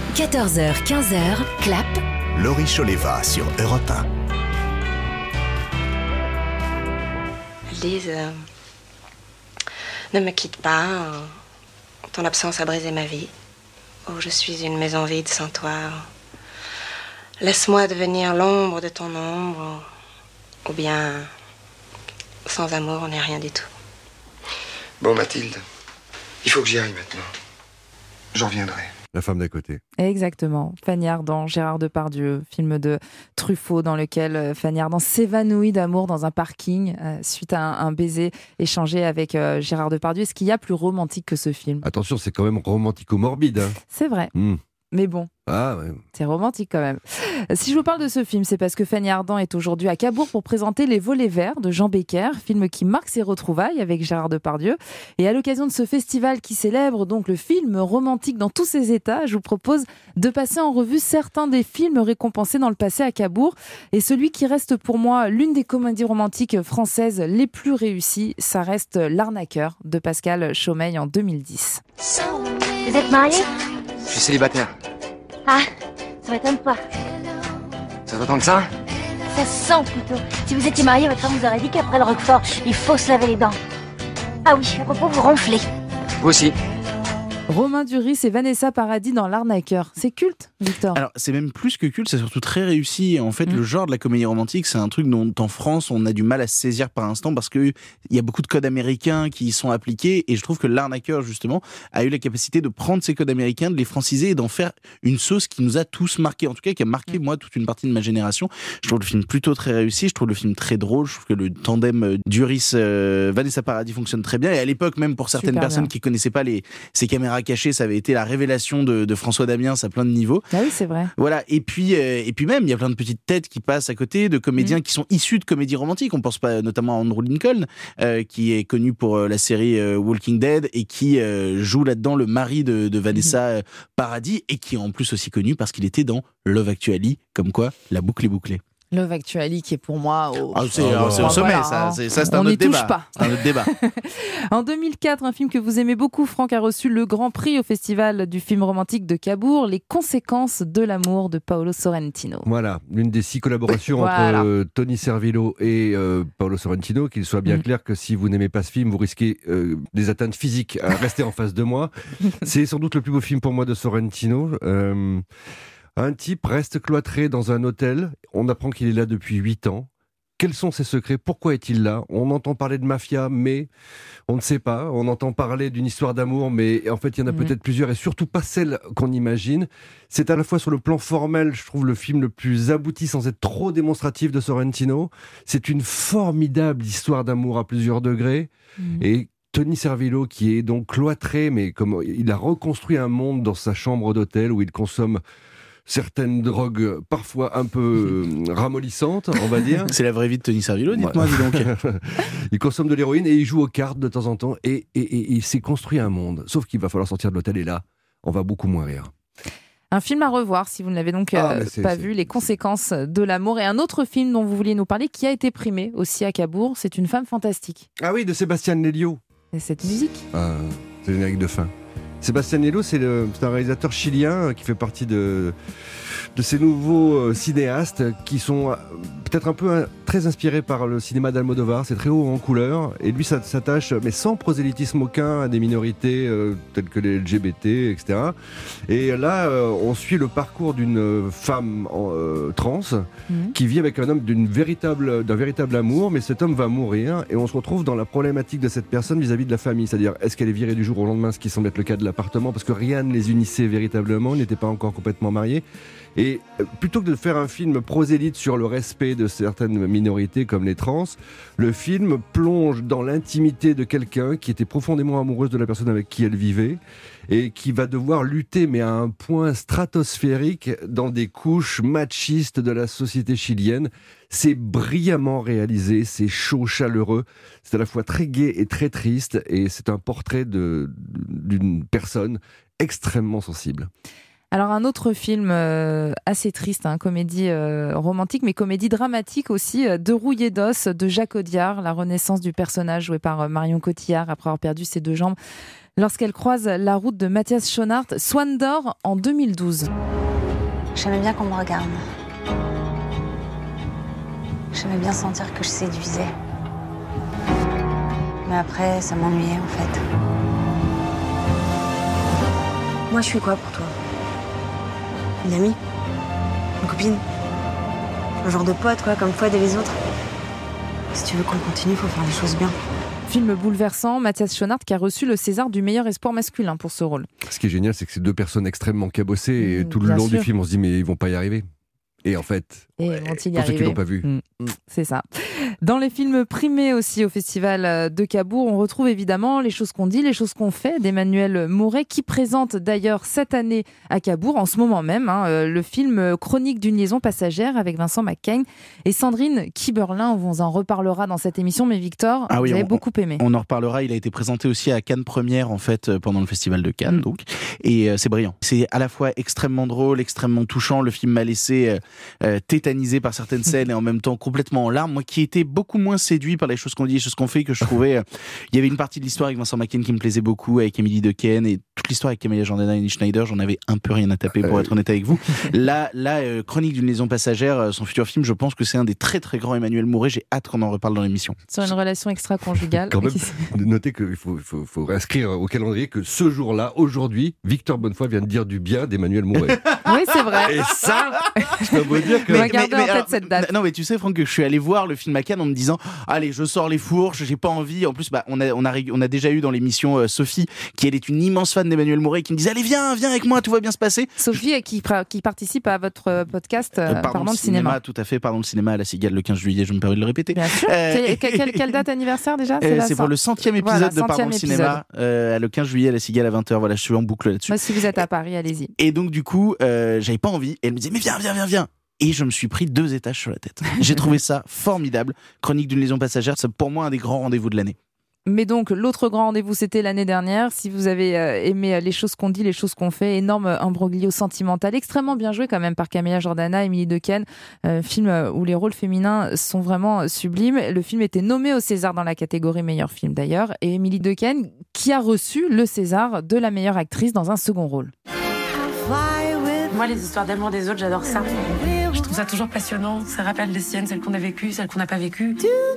14h, 15h, Clap. Laurie Choleva sur Europe 1. Lise, ne me quitte pas. Ton absence a brisé ma vie. Oh, je suis une maison vide sans toi. Laisse-moi devenir l'ombre de ton ombre. Ou bien, sans amour, on n'est rien du tout. Bon, Mathilde, il faut que j'y aille maintenant. J'en reviendrai. La femme d'à côté. Exactement. Fanny Ardant, Gérard Depardieu, film de Truffaut dans lequel Fanny Ardant s'évanouit d'amour dans un parking suite à un baiser échangé avec Gérard Depardieu. Est-ce qu'il y a plus romantique que ce film ? Attention, c'est quand même romantico-morbide. Hein. C'est vrai. Mais bon, ouais. C'est romantique quand même. Si je vous parle de ce film, c'est parce que Fanny Ardant est aujourd'hui à Cabourg pour présenter Les Volets Verts de Jean Becker, film qui marque ses retrouvailles avec Gérard Depardieu. Et à l'occasion de ce festival qui célèbre donc le film romantique dans tous ses états, je vous propose de passer en revue certains des films récompensés dans le passé à Cabourg. Et celui qui reste pour moi l'une des comédies romantiques françaises les plus réussies, ça reste L'Arnaqueur de Pascal Chaumeil en 2010. Vous êtes marié ? Je suis célibataire. Ah, ça m'étonne pas. Ça va tant que ça ? Ça se sent plutôt. Si vous étiez marié, votre femme vous aurait dit qu'après le Roquefort, il faut se laver les dents. Ah oui, à propos, vous ronflez. Vous aussi. Romain Duris et Vanessa Paradis dans L'Arnaqueur. C'est culte, Victor. Alors, c'est même plus que culte, c'est surtout très réussi. En fait, le genre de la comédie romantique, c'est un truc dont, en France, on a du mal à se saisir par instant parce qu'il y a beaucoup de codes américains qui y sont appliqués. Et je trouve que L'Arnaqueur, justement, a eu la capacité de prendre ces codes américains, de les franciser et d'en faire une sauce qui nous a tous marqués. En tout cas, qui a marqué, moi, toute une partie de ma génération. Je trouve le film plutôt très réussi. Je trouve le film très drôle. Je trouve que le tandem Duris-Vanessa Paradis fonctionne très bien. Et à l'époque, même pour certaines personnes qui connaissaient pas ces caméras cachées, ça avait été la révélation de François Damiens à plein de niveaux. Ah oui, c'est vrai. Voilà. Et puis même, il y a plein de petites têtes qui passent à côté, de comédiens qui sont issus de comédies romantiques. On pense pas notamment à Andrew Lincoln, qui est connu pour la série Walking Dead et qui joue là-dedans le mari de Vanessa Paradis et qui est en plus aussi connu parce qu'il était dans Love Actually, comme quoi la boucle est bouclée. Love Actually qui est pour moi c'est au sommet, voilà, c'est on un n'y autre touche débat. pas. C'est un autre débat. En 2004, un film que vous aimez beaucoup, Franck, a reçu le Grand Prix au Festival du film romantique de Cabourg, Les conséquences de l'amour de Paolo Sorrentino. Voilà, l'une des 6 collaborations entre Tony Servillo et Paolo Sorrentino. Qu'il soit bien clair que si vous n'aimez pas ce film, vous risquez des atteintes physiques à rester en face de moi. C'est sans doute le plus beau film pour moi de Sorrentino. Un type reste cloîtré dans un hôtel. On apprend qu'il est là depuis 8 ans. Quels sont ses secrets ? Pourquoi est-il là ? On entend parler de mafia, mais on ne sait pas. On entend parler d'une histoire d'amour, mais en fait, il y en a peut-être plusieurs, et surtout pas celle qu'on imagine. C'est à la fois sur le plan formel, je trouve, le film le plus abouti sans être trop démonstratif de Sorrentino. C'est une formidable histoire d'amour à plusieurs degrés. Et Tony Servillo, qui est donc cloîtré, mais comme il a reconstruit un monde dans sa chambre d'hôtel où il consomme certaines drogues parfois un peu ramollissantes, on va dire. C'est la vraie vie de Tony Servillo, dites-moi, dis donc. Il consomme de l'héroïne et il joue aux cartes de temps en temps et il s'est construit un monde. Sauf qu'il va falloir sortir de l'hôtel et là, on va beaucoup moins rire. Un film à revoir si vous ne l'avez donc pas vu, Les conséquences de l'amour. Et un autre film dont vous vouliez nous parler qui a été primé aussi à Cabourg, c'est Une femme fantastique. Ah oui, de Sébastien Lelio. Et cette musique c'est le générique de fin. Sébastien Lelio, c'est un réalisateur chilien qui fait partie de ces nouveaux cinéastes qui sont peut-être un peu très inspirés par le cinéma d'Almodovar. C'est très haut en couleur et lui ça s'attache, mais sans prosélytisme aucun, à des minorités telles que les LGBT, etc. Et là, on suit le parcours d'une femme trans qui vit avec un homme d'un véritable amour, mais cet homme va mourir et on se retrouve dans la problématique de cette personne vis-à-vis de la famille. C'est-à-dire, est-ce qu'elle est virée du jour au lendemain, ce qui semble être le cas de l'appartement, parce que rien ne les unissait véritablement, ils n'étaient pas encore complètement mariés. Et plutôt que de faire un film prosélyte sur le respect de certaines minorités comme les trans, le film plonge dans l'intimité de quelqu'un qui était profondément amoureuse de la personne avec qui elle vivait et qui va devoir lutter, mais à un point stratosphérique, dans des couches machistes de la société chilienne. C'est brillamment réalisé, c'est chaud, chaleureux, c'est à la fois très gai et très triste, et c'est un portrait d'une personne extrêmement sensible. Alors un autre film assez triste, comédie romantique, mais comédie dramatique aussi, De rouillé d'os de Jacques Audiard, la renaissance du personnage joué par Marion Cotillard après avoir perdu ses 2 jambes lorsqu'elle croise la route de Matthias Schoenaerts, Swan d'or en 2012. J'aimais bien qu'on me regarde. J'aimais bien sentir que je séduisais. Mais après, ça m'ennuyait en fait. Moi, je suis quoi pour toi? Une amie? Une copine? Un genre de pote, quoi, comme Fouad et les autres? Si tu veux qu'on continue, faut faire les choses bien. Film bouleversant, Matthias Schoenaerts qui a reçu le César du meilleur espoir masculin pour ce rôle. Ce qui est génial, c'est que c'est deux personnes extrêmement cabossées et tout le long du film, on se dit mais ils vont pas y arriver. Et en fait, vont-ils y pour ceux qui arriver l'ont pas vu. C'est ça. Dans les films primés aussi au Festival de Cabourg, on retrouve évidemment Les choses qu'on dit, les choses qu'on fait d'Emmanuel Mouret, qui présente d'ailleurs cette année à Cabourg, en ce moment même, le film Chronique d'une liaison passagère avec Vincent McCain et Sandrine Kiberlin. On vous en reparlera dans cette émission, mais Victor, vous avez beaucoup aimé. On en reparlera, il a été présenté aussi à Cannes Première en fait pendant le Festival de Cannes, donc, et c'est brillant. C'est à la fois extrêmement drôle, extrêmement touchant. Le film m'a laissé tétanisé par certaines scènes et en même temps complètement en larmes. Moi qui étais beaucoup moins séduit par les choses qu'on dit et les choses qu'on fait, que je trouvais il y avait une partie de l'histoire avec Vincent McCain qui me plaisait beaucoup, avec Émilie Dequesne, et toute l'histoire avec Camélia Jordana et Elie Schneider, j'en avais un peu rien à taper pour être honnête avec vous. Là, Chronique d'une liaison passagère, son futur film, je pense que c'est un des très très grands Emmanuel Mouret. J'ai hâte qu'on en reparle dans l'émission. Sur une relation extra-conjugale. Quand même, notez qu'il faut inscrire au calendrier que ce jour-là, aujourd'hui, Victor Bonnefoy vient de dire du bien d'Emmanuel Mouret. Oui, c'est vrai. Et ça, je peux vous dire que... On va garder en tête cette date. Non, mais tu sais, Franck, que je suis allé voir le film à Cannes en me disant allez, je sors les fourches, j'ai pas envie. En plus, on a déjà eu dans l'émission Sophie, qui elle est une immense fan d'Emmanuel Mouret, qui me disait allez, viens avec moi, tout va bien se passer. Sophie qui participe à votre podcast Pardon le cinéma. Tout à fait, Pardon le cinéma à la Cigale le 15 juillet, je me permets de le répéter. Bien sûr. Quelle date anniversaire déjà? C'est pour le 100e épisode de Pardon le cinéma, le 15 juillet à la Cigale à 20h. Voilà, je suis en boucle là-dessus. Si vous êtes à Paris, allez-y. Et donc du coup, j'avais pas envie. Et elle me disait mais viens. Et je me suis pris 2 étages sur la tête. J'ai trouvé ça formidable. Chronique d'une liaison passagère, c'est pour moi un des grands rendez-vous de l'année. Mais donc, l'autre grand rendez-vous, c'était l'année dernière. Si vous avez aimé Les choses qu'on dit, les choses qu'on fait, énorme imbroglio sentimental, extrêmement bien joué quand même par Camélia Jordana, Émilie Dequesne, film où les rôles féminins sont vraiment sublimes. Le film était nommé au César dans la catégorie meilleur film d'ailleurs, et Émilie Dequesne qui a reçu le César de la meilleure actrice dans un second rôle. Moi, les histoires d'amour des autres, j'adore ça. Je trouve ça toujours passionnant. Ça rappelle les siennes, celles qu'on a vécues, celles qu'on n'a pas vécues.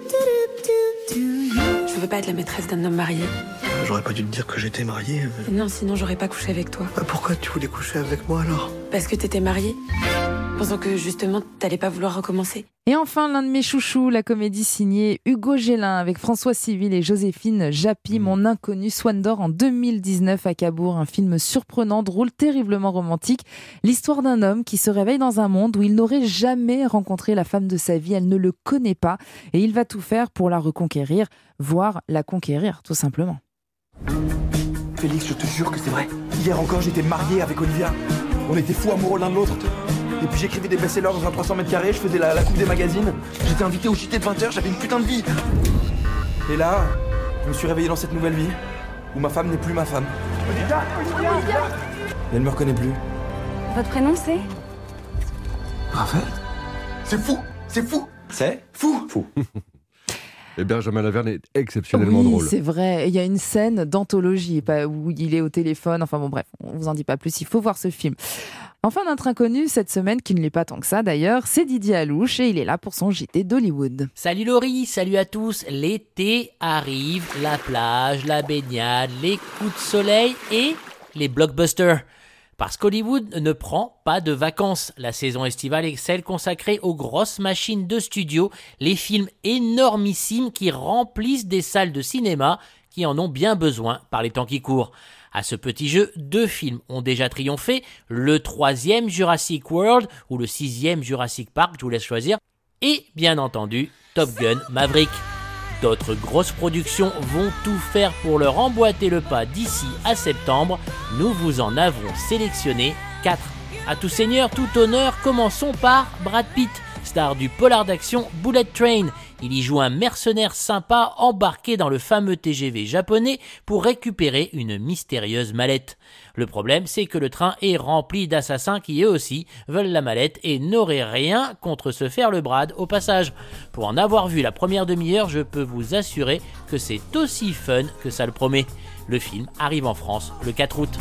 Je veux pas être la maîtresse d'un homme marié. J'aurais pas dû te dire que j'étais mariée. Non, sinon j'aurais pas couché avec toi. Pourquoi tu voulais coucher avec moi alors? Parce que t'étais mariée. Pensant que justement, t'allais pas vouloir recommencer. Et enfin, l'un de mes chouchous, la comédie signée Hugo Gélin avec François Civil et Joséphine Japy, Mon inconnu, Swan d'or en 2019 à Cabourg. Un film surprenant, drôle, terriblement romantique. L'histoire d'un homme qui se réveille dans un monde où il n'aurait jamais rencontré la femme de sa vie. Elle ne le connaît pas et il va tout faire pour la reconquérir, voire la conquérir, tout simplement. Félix, je te jure que c'est vrai. Hier encore, j'étais marié avec Olivia. On était fous amoureux l'un de l'autre. Et puis j'écrivais des best-sellers dans un 300 mètres carrés, je faisais la coupe des magazines. J'étais invité au JT de 20h, j'avais une putain de vie. Et là, je me suis réveillé dans cette nouvelle vie, où ma femme n'est plus ma femme. Olivia. Et elle me reconnaît plus. Votre prénom c'est? Raphaël. C'est fou. C'est fou. Et Benjamin Laverne est exceptionnellement drôle. Oui, c'est vrai. Il y a une scène d'anthologie où il est au téléphone. Enfin bon, bref, on vous en dit pas plus. Il faut voir ce film. Enfin, notre inconnu cette semaine, qui ne l'est pas tant que ça d'ailleurs, c'est Didier Alouche et il est là pour son JT d'Hollywood. Salut Laurie, salut à tous. L'été arrive, la plage, la baignade, les coups de soleil et les blockbusters. Parce qu'Hollywood ne prend pas de vacances. La saison estivale est celle consacrée aux grosses machines de studio, les films énormissimes qui remplissent des salles de cinéma qui en ont bien besoin par les temps qui courent. À ce petit jeu, 2 films ont déjà triomphé, le 3e Jurassic World ou le 6e Jurassic Park, je vous laisse choisir, et bien entendu Top Gun Maverick. D'autres grosses productions vont tout faire pour leur emboîter le pas d'ici à septembre. Nous vous en avons sélectionné 4. À tout seigneur, tout honneur, commençons par Brad Pitt. star du polar d'action Bullet Train. Il y joue un mercenaire sympa embarqué dans le fameux TGV japonais pour récupérer une mystérieuse mallette. Le problème, c'est que le train est rempli d'assassins qui eux aussi veulent la mallette et n'auraient rien contre se faire le brade au passage. Pour en avoir vu la première demi-heure, je peux vous assurer que c'est aussi fun que ça le promet. Le film arrive en France le 4 août.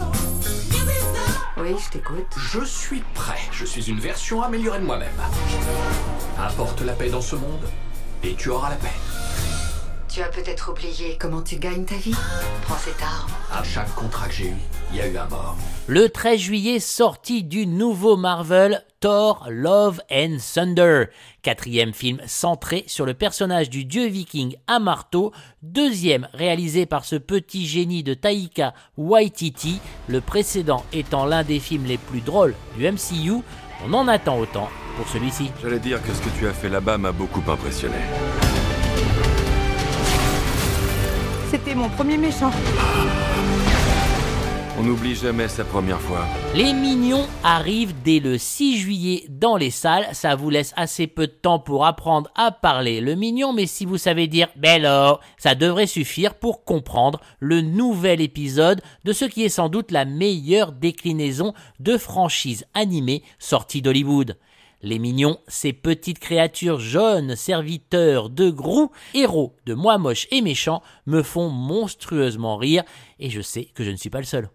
Oui, je t'écoute. Je suis prêt. Je suis une version améliorée de moi-même. Apporte la paix dans ce monde et tu auras la paix. Tu as peut-être oublié comment tu gagnes ta vie. Prends cette arme. À chaque contrat que j'ai eu, il y a eu un mort. Le 13 juillet, sortie du nouveau Marvel, Thor, Love and Thunder. 4e film centré sur le personnage du dieu viking à marteau. 2e réalisé par ce petit génie de Taika Waititi. Le précédent étant l'un des films les plus drôles du MCU. On en attend autant pour celui-ci. J'allais dire que ce que tu as fait là-bas m'a beaucoup impressionné. C'était mon premier méchant. On n'oublie jamais sa première fois. Les Mignons arrivent dès le 6 juillet dans les salles. Ça vous laisse assez peu de temps pour apprendre à parler le mignon, mais si vous savez dire « bello », ça devrait suffire pour comprendre le nouvel épisode de ce qui est sans doute la meilleure déclinaison de franchise animée sortie d'Hollywood. Les Mignons, ces petites créatures jaunes, serviteurs de Gru, héros de Moi Moche et Méchant, me font monstrueusement rire et je sais que je ne suis pas le seul.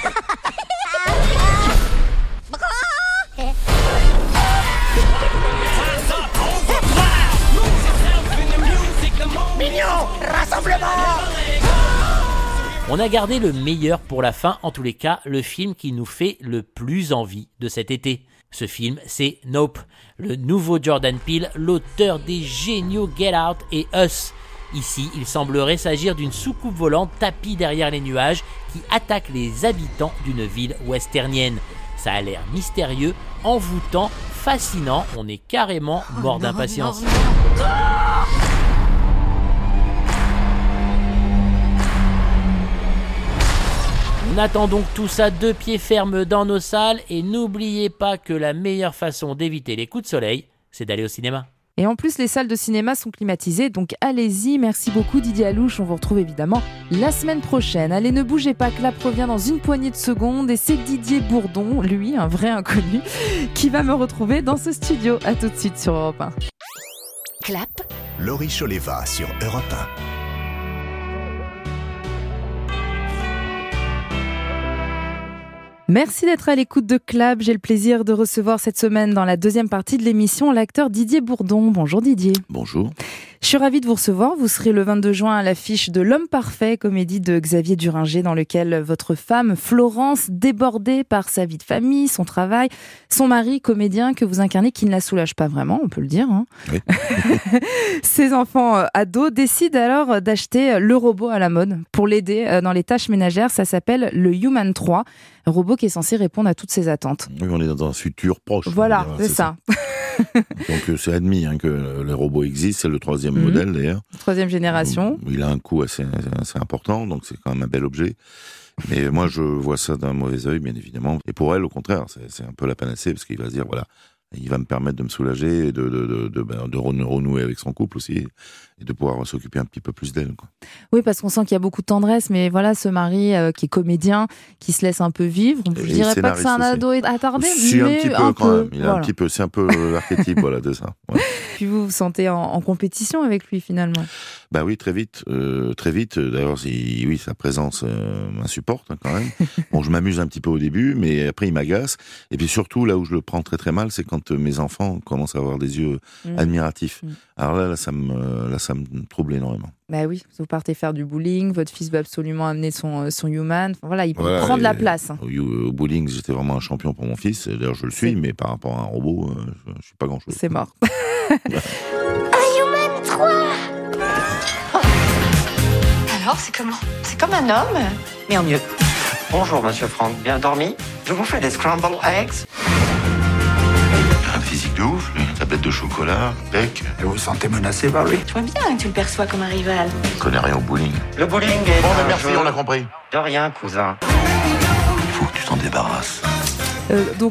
Mignons, rassemblement! On a gardé le meilleur pour la fin, en tous les cas, le film qui nous fait le plus envie de cet été. Ce film, c'est Nope, le nouveau Jordan Peele, l'auteur des géniaux Get Out et Us. Ici, il semblerait s'agir d'une soucoupe volante tapie derrière les nuages qui attaque les habitants d'une ville westernienne. Ça a l'air mystérieux, envoûtant, fascinant, on est carrément mort d'impatience. On attend donc tout ça 2 pieds fermes dans nos salles et n'oubliez pas que la meilleure façon d'éviter les coups de soleil, c'est d'aller au cinéma. Et en plus, les salles de cinéma sont climatisées, donc allez-y. Merci beaucoup Didier Alouche, on vous retrouve évidemment la semaine prochaine. Allez, ne bougez pas, Clap revient dans une poignée de secondes et c'est Didier Bourdon, lui, un vrai inconnu, qui va me retrouver dans ce studio. À tout de suite sur Europe 1. Clap. Laurie Choleva sur Europe 1. Merci d'être à l'écoute de Clap. J'ai le plaisir de recevoir cette semaine dans la deuxième partie de l'émission l'acteur Didier Bourdon. Bonjour Didier. Bonjour. Je suis ravie de vous recevoir. Vous serez le 22 juin à l'affiche de L'Homme Parfait, comédie de Xavier Duringer, dans lequel votre femme, Florence, débordée par sa vie de famille, son travail, son mari, comédien que vous incarnez, qui ne la soulage pas vraiment, on peut le dire. Hein. Oui. Ses enfants ados décident alors d'acheter le robot à la mode pour l'aider dans les tâches ménagères. Ça s'appelle le Human 3, un robot qui est censé répondre à toutes ses attentes. Oui, on est dans un futur proche. Voilà, c'est ça. Donc c'est admis que les robots existent, c'est le 3e modèle d'ailleurs. 3e génération. Il a un coût assez important, donc c'est quand même un bel objet. Mais moi je vois ça d'un mauvais œil, bien évidemment. Et pour elle, au contraire, c'est un peu la panacée, parce qu'il va se dire, voilà, il va me permettre de me soulager, de renouer avec son couple aussi, et de pouvoir s'occuper un petit peu plus d'elle, quoi. Oui, parce qu'on sent qu'il y a beaucoup de tendresse, mais voilà, ce mari qui est comédien, qui se laisse un peu vivre. Je dirais pas que c'est un ado attardé, si, mais un petit peu quand même. Il a voilà. un petit peu, c'est un peu l'archétype voilà, de ça. Ouais. Puis vous vous sentez en compétition avec lui finalement. Bah oui, très vite. D'ailleurs, oui, sa présence m'insupporte quand même. Bon, je m'amuse un petit peu au début, mais après il m'agace. Et puis surtout, là où je le prends très très mal, c'est quand mes enfants commencent à avoir des yeux admiratifs. Alors là, ça me trouble énormément. Bah oui, vous partez faire du bowling, votre fils veut absolument amener son human. Voilà, il prend de la place. Au bowling, j'étais vraiment un champion pour mon fils. D'ailleurs, je le suis, mais par rapport à un robot, je suis pas grand-chose. C'est mort. Un Human 3 Alors, c'est comment? C'est comme un homme, mais en mieux. Bonjour, monsieur Franck. Bien dormi? Je vous fais des scrambled eggs. Un physique de ouf, lui. Tablette de chocolat, bec. Et vous vous sentez menacé par lui? Je vois bien que tu le perçois comme un rival. Je connais rien au bowling. Le bowling est Bon, mais merci, on a compris. De rien, cousin. Il faut que tu t'en débarrasses. Donc,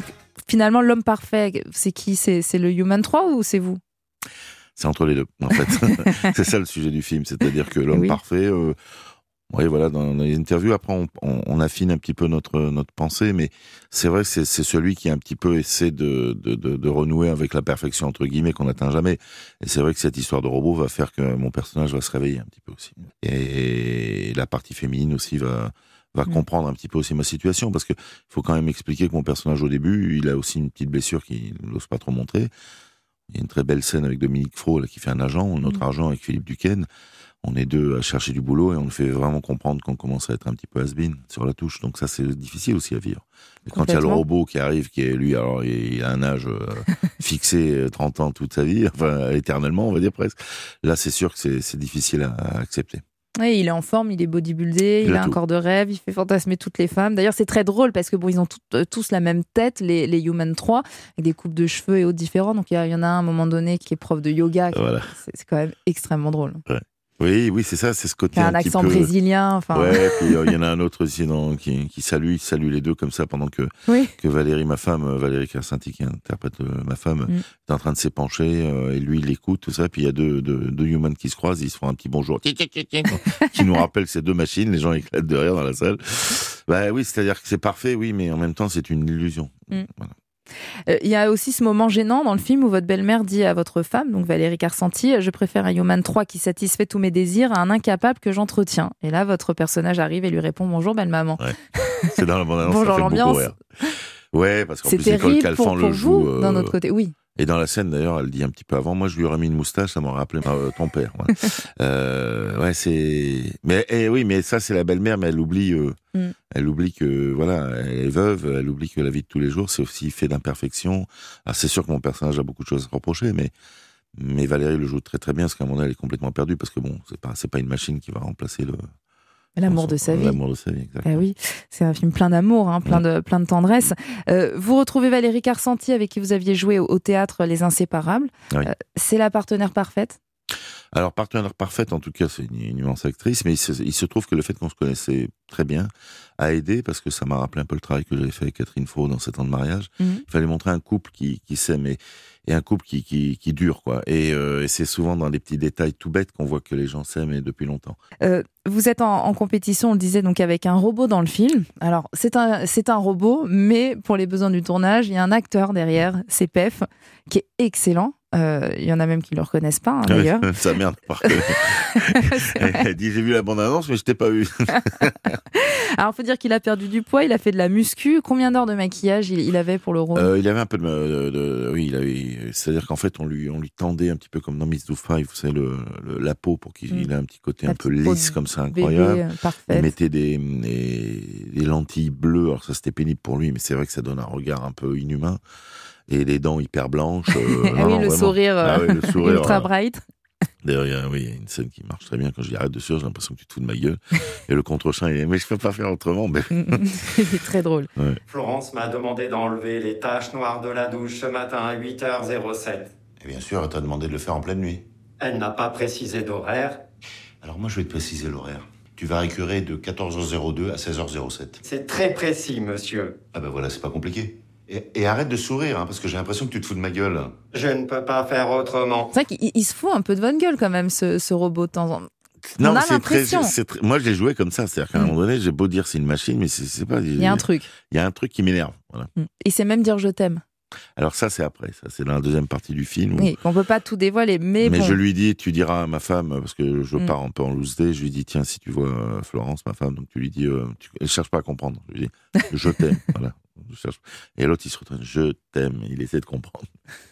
Finalement, l'homme parfait, c'est qui ? C'est le Human 3 ou c'est vous ? C'est entre les deux, en fait. C'est ça le sujet du film, c'est-à-dire que l'homme parfait... Oui, voilà, dans les interviews, après, on affine un petit peu notre pensée, mais c'est vrai que c'est celui qui un petit peu essaie de renouer avec la perfection, entre guillemets, qu'on n'atteint jamais. Et c'est vrai que cette histoire de robot va faire que mon personnage va se réveiller un petit peu aussi. Et la partie féminine aussi va comprendre un petit peu aussi ma situation, parce que faut quand même expliquer que mon personnage, au début, il a aussi une petite blessure qu'il n'ose pas trop montrer. Il y a une très belle scène avec Dominique Fro, là, qui fait un agent, notre agent avec Philippe Duquesne. On est deux à chercher du boulot et on nous fait vraiment comprendre qu'on commence à être un petit peu has-been sur la touche. Donc ça, c'est difficile aussi à vivre. Et quand il y a le robot qui arrive, qui est lui, alors il a un âge fixé, 30 ans toute sa vie, enfin éternellement, on va dire presque. Là, c'est sûr que c'est difficile à accepter. Oui, il est en forme, il est bodybuildé, il a un corps de rêve, il fait fantasmer toutes les femmes. D'ailleurs, c'est très drôle parce que ils ont tous la même tête, les Human 3, avec des coupes de cheveux et autres différents. Donc il y en a un à un moment donné qui est prof de yoga. Voilà. C'est quand même extrêmement drôle. Ouais. Oui, c'est ça, c'est ce côté un accent petit peu brésilien, enfin. Ouais, puis il y en a un autre aussi qui salue les deux comme ça pendant que Valérie, ma femme, Valérie Carcenti, qui interprète ma femme, est en train de s'épancher et lui il écoute tout ça, puis il y a deux humans qui se croisent, ils se font un petit bonjour, qui nous rappelle ces deux machines, les gens éclatent de rire dans la salle. Bah oui, c'est-à-dire que c'est parfait, oui, mais en même temps c'est une illusion. Voilà. Il y a aussi ce moment gênant dans le film où votre belle-mère dit à votre femme, donc Valérie Carcenti, je préfère un Human 3 qui satisfait tous mes désirs à un incapable que j'entretiens. Et là, votre personnage arrive et lui répond bonjour belle-maman. Ouais. C'est dans la bande-annonce, bonjour, ça fait l'ambiance. Beaucoup rire. Ouais, parce qu'en c'est plus Nicole Calfan pour le joue. Vous, d'un autre côté, oui. Et dans la scène, d'ailleurs, elle dit un petit peu avant, moi je lui aurais mis une moustache, ça m'aurait rappelé ton père. Voilà. Ouais, c'est. Mais ça c'est la belle-mère, mais elle oublie que voilà, elle est veuve, elle oublie que la vie de tous les jours, c'est aussi fait d'imperfections. Alors c'est sûr que mon personnage a beaucoup de choses à reprocher, mais Valérie le joue très très bien, parce qu'à un moment donné, elle est complètement perdue, parce que bon, c'est pas une machine qui va remplacer l'amour de sa vie. L'amour de sa vie, exactement. Oui, c'est un film plein d'amour, plein de tendresse. Vous retrouvez Valérie Carcenti, avec qui vous aviez joué au théâtre Les Inséparables. Oui. C'est la partenaire parfaite ? Alors, partenaire parfaite, en tout cas, c'est une immense actrice, mais il se trouve que le fait qu'on se connaissait très bien a aidé, parce que ça m'a rappelé un peu le travail que j'avais fait avec Catherine Fro dans 7 ans de mariage. Il fallait montrer un couple qui s'aime et un couple qui dure, quoi. Et c'est souvent dans les petits détails tout bêtes qu'on voit que les gens s'aiment et depuis longtemps. Vous êtes en compétition, on le disait, donc avec un robot dans le film. Alors, c'est un robot, mais pour les besoins du tournage, il y a un acteur derrière, c'est Pef, qui est excellent. Il y en a même qui ne le reconnaissent pas, d'ailleurs. Sa mère ne pas reconnaître. Elle dit, j'ai vu la bande-annonce, mais je t'ai pas vu. Alors, il faut dire qu'il a perdu du poids, il a fait de la muscu. Combien d'heures de maquillage il avait pour le rôle ? Il avait un peu c'est-à-dire qu'en fait, on lui tendait un petit peu comme dans Miss Doubtfire, vous savez, la peau pour qu'il ait un petit côté un peu lisse, comme ça, incroyable. Il mettait des lentilles bleues, alors ça c'était pénible pour lui, mais c'est vrai que ça donne un regard un peu inhumain. Et les dents hyper blanches. Le sourire ultra bright. D'ailleurs, il y a une scène qui marche très bien. Quand je dis arrête de sourire, j'ai l'impression que tu te fous de ma gueule. Et le contre-champ, il est mais je peux pas faire autrement. Mais... c'est très drôle. Ouais. Florence m'a demandé d'enlever les taches noires de la douche ce matin à 8h07. Et bien sûr, elle t'a demandé de le faire en pleine nuit. Elle n'a pas précisé d'horaire. Alors moi, je vais te préciser l'horaire. Tu vas récurer de 14h02 à 16h07. C'est très précis, monsieur. Ah ben voilà, c'est pas compliqué. Et arrête de sourire, parce que j'ai l'impression que tu te fous de ma gueule. Je ne peux pas faire autrement. C'est vrai qu'il se fout un peu de votre gueule quand même, ce robot de temps en temps. Non, on a l'impression. Moi, je l'ai joué comme ça. C'est-à-dire qu'à un moment donné, j'ai beau dire c'est une machine, mais c'est pas... Il y a un truc. Il y a un truc qui m'énerve. Voilà. Il sait même dire je t'aime. Alors ça, c'est après. Ça, c'est dans la deuxième partie du film. Oui, on peut pas tout dévoiler, mais bon. Je lui dis, tu diras à ma femme, parce que je pars un peu en loose day, je lui dis, tiens, si tu vois Florence, ma femme, donc tu lui dis, elle cherche pas à comprendre. Je lui dis, je t'aime. Voilà. Et l'autre, il se retourne, je t'aime. Il essaie de comprendre.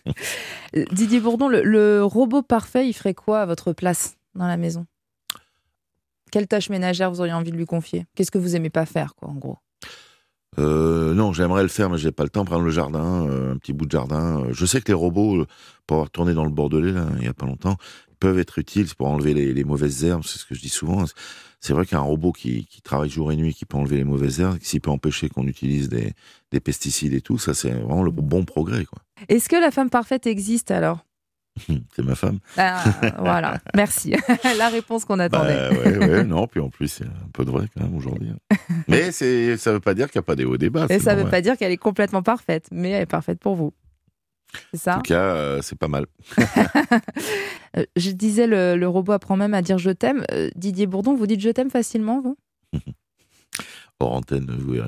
Didier Bourdon, le robot parfait, il ferait quoi à votre place dans la maison ? Quelle tâche ménagère vous auriez envie de lui confier ? Qu'est-ce que vous aimez pas faire, quoi, en gros ? Non, j'aimerais le faire, mais j'ai pas le temps. Prendre le jardin, un petit bout de jardin. Je sais que les robots, pour avoir tourné dans le Bordelais, là, il y a pas longtemps, peuvent être utiles pour enlever les mauvaises herbes. C'est ce que je dis souvent. C'est vrai qu'un robot qui travaille jour et nuit, qui peut enlever les mauvaises herbes, s'il peut empêcher qu'on utilise des pesticides et tout, ça c'est vraiment le bon progrès, quoi. Est-ce que la femme parfaite existe alors ? C'est ma femme. Voilà, merci. La réponse qu'on attendait. Ouais, non, puis en plus, il y a un peu de vrai quand même aujourd'hui. Mais ça veut pas dire qu'il n'y a pas des hauts débats. Et ça veut pas dire qu'elle est complètement parfaite, mais elle est parfaite pour vous. C'est ça ? En tout cas, c'est pas mal. Je disais, le robot apprend même à dire je t'aime. Didier Bourdon, vous dites je t'aime facilement, vous ? Hors antenne, vous verrez.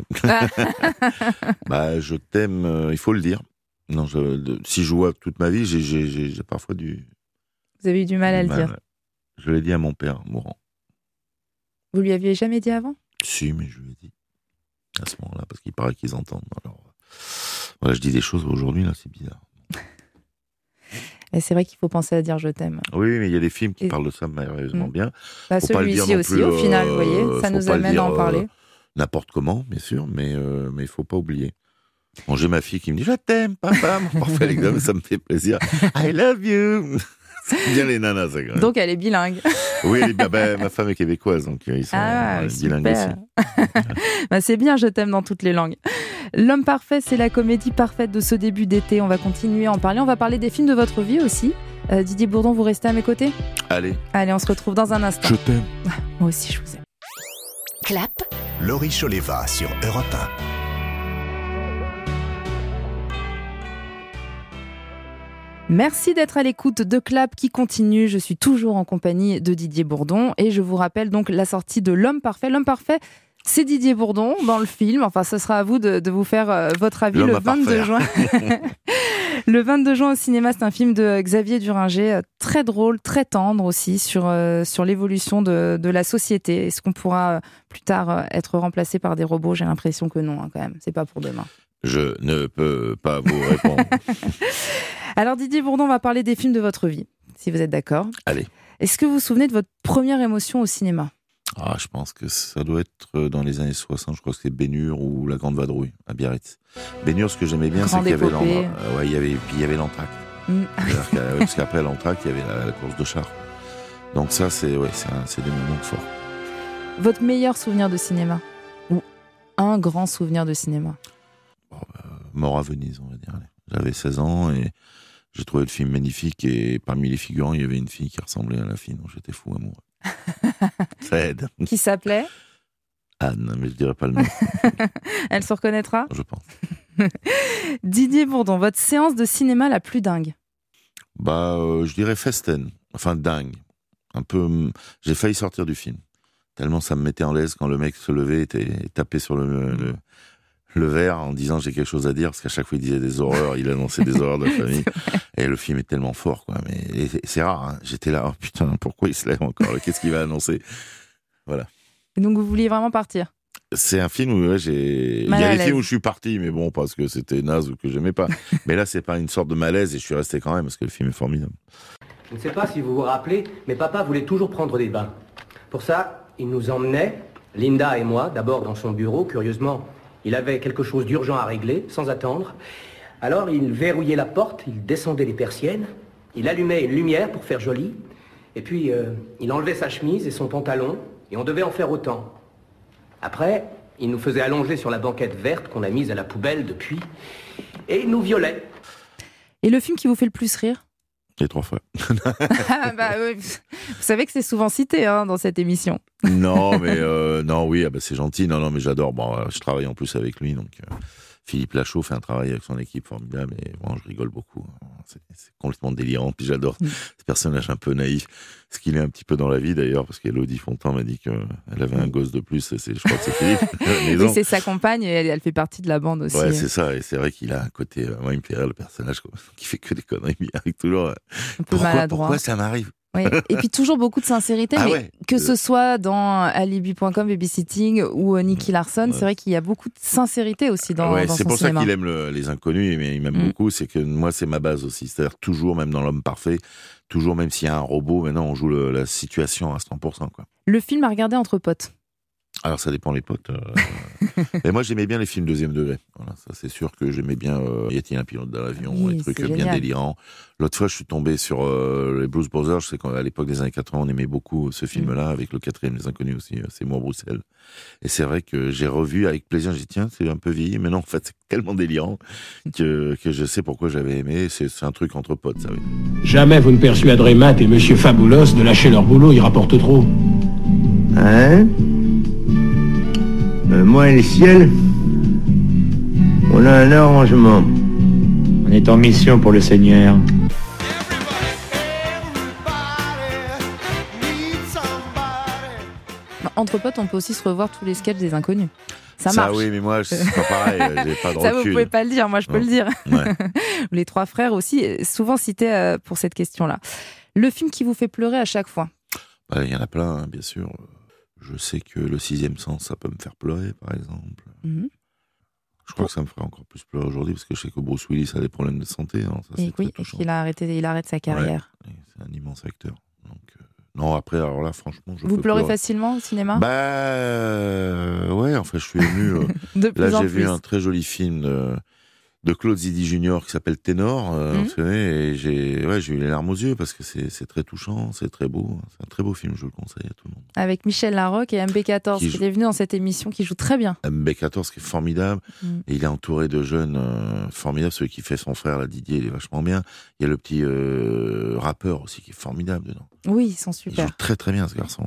Je t'aime, il faut le dire. Non, si je vois toute ma vie, j'ai parfois Vous avez eu du mal à le dire. Je l'ai dit à mon père mourant. Vous lui aviez jamais dit avant ? Si, mais je lui ai dit à ce moment-là, parce qu'il paraît qu'ils entendent. Alors, voilà, je dis des choses aujourd'hui, là, c'est bizarre. Et c'est vrai qu'il faut penser à dire je t'aime. Oui, mais il y a des films qui parlent de ça merveilleusement bien. Celui-ci aussi, au final, vous voyez, ça nous amène à en parler. N'importe comment, bien sûr, mais il faut pas oublier. Bon, j'ai ma fille qui me dit « Je t'aime, papa !» Pour faire l'examen, ça me fait plaisir. « I love you !» C'est bien les nanas, ça, quand même. Donc, elle est bilingue. Oui, ma femme est québécoise, donc ils sont bilingues aussi. C'est bien, je t'aime dans toutes les langues. L'homme parfait, c'est la comédie parfaite de ce début d'été. On va continuer à en parler. On va parler des films de votre vie aussi. Didier Bourdon, vous restez à mes côtés ? Allez, on se retrouve dans un instant. Je t'aime. Moi aussi, je vous aime. Clap. Laurie Choleva sur Europe 1. Merci d'être à l'écoute de Clap qui continue. Je suis toujours en compagnie de Didier Bourdon et je vous rappelle donc la sortie de L'Homme Parfait. L'Homme Parfait, c'est Didier Bourdon dans le film. Enfin, ce sera à vous de vous faire votre avis le 22 juin. Le 22 juin au cinéma, c'est un film de Xavier Duringer, très drôle, très tendre aussi sur l'évolution de la société. Est-ce qu'on pourra plus tard être remplacé par des robots ? J'ai l'impression que non, quand même. C'est pas pour demain. Je ne peux pas vous répondre. Alors Didier Bourdon, on va parler des films de votre vie, si vous êtes d'accord. Allez. Est-ce que vous vous souvenez de votre première émotion au cinéma ? Je pense que ça doit être dans les années 60, je crois que c'est Ben-Hur ou La Grande Vadrouille à Biarritz. Ben-Hur, ce que j'aimais bien, c'est qu'il y avait il y avait l'entracte. Parce qu'après l'entracte, il y avait la course de chars. Donc ça, c'est des moments forts. Votre meilleur souvenir de cinéma ? Ou un grand souvenir de cinéma ? Mort à Venise, on va dire. J'avais 16 ans et j'ai trouvé le film magnifique et parmi les figurants, il y avait une fille qui ressemblait à la fille dont j'étais fou amoureux. Ça aide. Qui s'appelait ? Anne, mais je dirais pas le nom. Elle se reconnaîtra ? Je pense. Didier Bourdon, votre séance de cinéma la plus dingue ? Je dirais Festen. Enfin, dingue. Un peu. J'ai failli sortir du film. Tellement ça me mettait en l'aise quand le mec se levait et tapait sur le verre en disant j'ai quelque chose à dire, parce qu'à chaque fois il disait des horreurs, il annonçait des horreurs de la famille. Et le film est tellement fort, quoi. Mais c'est rare, hein. J'étais là, oh putain, pourquoi il se lève encore là ? Qu'est-ce qu'il va annoncer ? Voilà. Et donc vous vouliez vraiment partir ? C'est un film où il y a des films où je suis parti, mais bon, parce que c'était naze ou que j'aimais pas. Mais là, c'est pas une sorte de malaise et je suis resté quand même parce que le film est formidable. Je ne sais pas si vous vous rappelez, mais papa voulait toujours prendre des bains. Pour ça, il nous emmenait, Linda et moi, d'abord dans son bureau, curieusement. Il avait quelque chose d'urgent à régler, sans attendre. Alors, il verrouillait la porte, il descendait les persiennes, il allumait une lumière pour faire joli, et puis il enlevait sa chemise et son pantalon, et on devait en faire autant. Après, il nous faisait allonger sur la banquette verte qu'on a mise à la poubelle depuis, et il nous violait. Et le film qui vous fait le plus rire ? Les 3 fois. Oui. Vous savez que c'est souvent cité dans cette émission. Non, mais c'est gentil. Non, mais j'adore. Bon, je travaille en plus avec lui, donc Philippe Lachaud fait un travail avec son équipe formidable et bon, je rigole beaucoup. C'est complètement délirant. Puis j'adore ce personnage un peu naïf, ce qu'il est un petit peu dans la vie d'ailleurs, parce qu'Élodie Fontan m'a dit qu'elle avait un gosse de plus. Je crois que c'est Philippe. Oui, c'est sa compagne et elle fait partie de la bande aussi. Ouais, c'est ça. Et c'est vrai qu'il a un côté. Moi, il me fait rire le personnage qui fait que des conneries, mais avec toujours. Un peu maladroit. Pourquoi ça m'arrive ? Oui. Et puis toujours beaucoup de sincérité, ce soit dans Alibi.com, Babysitting ou Nicky Larson, c'est vrai qu'il y a beaucoup de sincérité aussi dans son cinéma. C'est pour ça qu'il aime les inconnus, mais il m'aime beaucoup, c'est que moi c'est ma base aussi, c'est-à-dire toujours, même dans L'Homme Parfait, toujours même s'il y a un robot, maintenant on joue la situation à 100%. Quoi. Le film à regarder entre potes. Alors ça dépend les potes. Mais moi j'aimais bien les films deuxième degré. Voilà, ça c'est sûr que j'aimais bien. Y a-t-il un pilote dans l'avion, les trucs bien délirants. L'autre fois je suis tombé sur les Blues Brothers. Je sais qu'à l'époque des années 80 on aimait beaucoup ce film-là avec le 4e des Inconnus aussi. C'est moi Bruxelles. Et c'est vrai que j'ai revu avec plaisir. J'ai dit tiens c'est un peu vieilli, mais non en fait c'est tellement délirant que je sais pourquoi j'avais aimé. C'est un truc entre potes, ça. Oui. Jamais vous ne persuaderez Matt et Monsieur Faboulos de lâcher leur boulot. Ils rapportent trop. Hein? Moi et le ciel, on a un arrangement. On est en mission pour le Seigneur. Entre potes, on peut aussi se revoir tous les sketchs des Inconnus. Ça marche. Ça oui, mais moi, c'est pas pareil. J'ai pas de ça, recul. vous pouvez pas le dire. Moi, je peux le dire. Ouais. Les 3 frères aussi, souvent cités pour cette question-là. Le film qui vous fait pleurer à chaque fois? Il y en a plein, hein, bien sûr. Je sais que Le 6e sens, ça peut me faire pleurer, par exemple. Je crois que ça me ferait encore plus pleurer aujourd'hui, parce que je sais que Bruce Willis a des problèmes de santé. Hein, ça, et oui, et qu'il il arrête sa carrière. Ouais, c'est un immense acteur. Donc, non, après, alors là, franchement, Vous pleurez facilement au cinéma? Ouais, en fait, je suis ému. Là, j'ai vu un très joli film de Claude Zidi Junior qui s'appelle Ténor, vous savez, et j'ai eu les larmes aux yeux parce que c'est très touchant, c'est très beau. C'est un très beau film, je le conseille à tout le monde. Avec Michel Larocque et MB14 qui est venu dans cette émission, qui joue très bien. MB14 qui est formidable, et il est entouré de jeunes formidables. Celui qui fait son frère, là, Didier, il est vachement bien. Il y a le petit rappeur aussi qui est formidable dedans. Oui, ils sont super. Il joue très très bien ce garçon.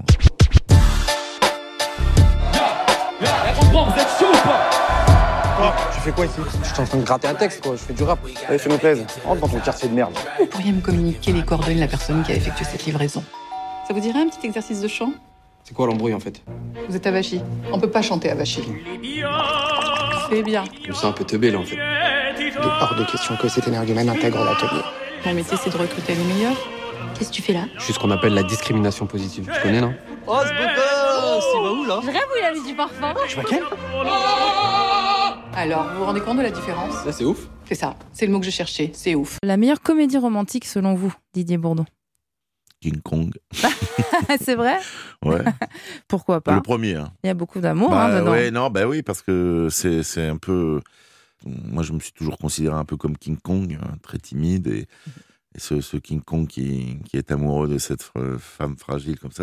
Vous êtes chaud ou pas? Tu fais quoi ici? Je suis en train de gratter un texte, quoi. Je fais du rap. Allez, fais-nous plaisir. Rentre dans ton quartier de merde. Vous pourriez me communiquer les coordonnées de la personne qui a effectué cette livraison? Ça vous dirait un petit exercice de chant? C'est quoi l'embrouille, en fait? Vous êtes Avachi. On peut pas chanter Avachi. C'est bien. Je me sens un peu teubé, là, en fait. Il est hors de question que cet énergumène intègre l'atelier. Mon métier, c'est de recruter les meilleurs. Qu'est-ce que tu fais là? Je suis ce qu'on appelle la discrimination positive. Tu connais, non? Oh, ce beau gosse! Il va où, là? Je rêve où il a mis du parfum. Je vois quel? Alors, vous vous rendez compte de la différence? Là, c'est ouf. C'est ça. C'est le mot que je cherchais. C'est ouf. La meilleure comédie romantique, selon vous, Didier Bourdon? King Kong. C'est vrai? Ouais. Pourquoi pas? Le premier. Hein. Il y a beaucoup d'amour dedans. Ouais, non, oui, parce que c'est un peu... Moi, je me suis toujours considéré un peu comme King Kong, hein, très timide, et ce King Kong qui est amoureux de cette femme fragile comme ça,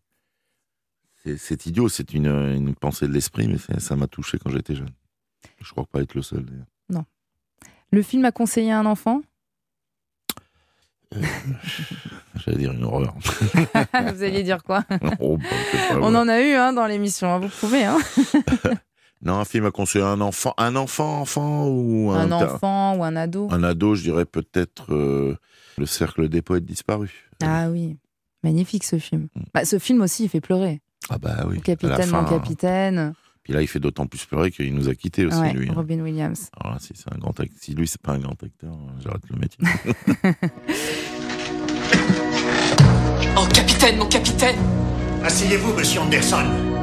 c'est idiot, c'est une pensée de l'esprit, mais ça m'a touché quand j'étais jeune. Je crois pas être le seul, d'ailleurs. Non. Le film à conseiller à un enfant? J'allais dire une horreur. Vous alliez dire quoi? On en a eu dans l'émission, vous pouvez. Non, un film à conseiller à un enfant. Un enfant ou un enfant ou un ado? Un ado, je dirais peut-être Le Cercle des Poètes Disparus. Ah oui, magnifique ce film. Ce film aussi, il fait pleurer. Ah bah oui. Mon capitaine, mon capitaine. Puis là, il fait d'autant plus pleurer qu'il nous a quittés aussi, lui. Robin Williams. Alors là, si lui, c'est pas un grand acteur, j'arrête le métier. Oh, capitaine, mon capitaine! Asseyez-vous, monsieur Anderson.